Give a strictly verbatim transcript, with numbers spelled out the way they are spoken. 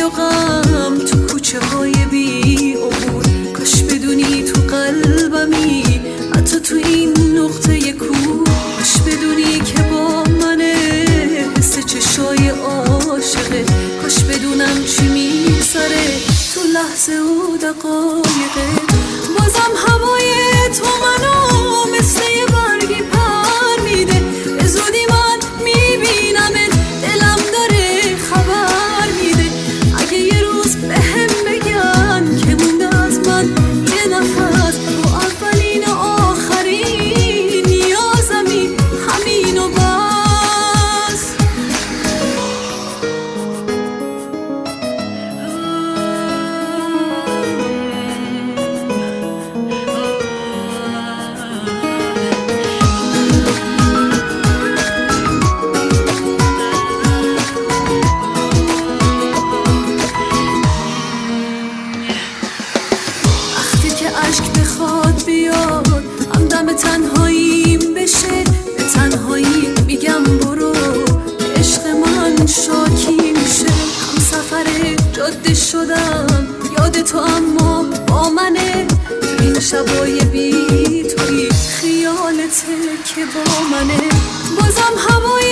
و غم تو کوچه های بی عبور. کاش بدونی تو قلبمی حتی تو این نقطه کور. کاش بدونی که با منه حس چشای عاشقه. کاش بدونم چی میگذره تو لحظه و دقایقه. بازم هوای تو منو مثل یه برگی پر میده. به زودی من میبینمت دلم داره خبر میده. اگه یه روز به هم بگن که مونده از من یه نفس تو اولین و آخرین نیازمی همین و بس. عشق بخواد بیاد همدم تنهاییم بشه، به تنهایی میگم برو که عشق من شاکی میشه. هم سفر جاده شدم یاد تو اما با منه. تو این شبای بی توی خیالته که با منه. بازم هوای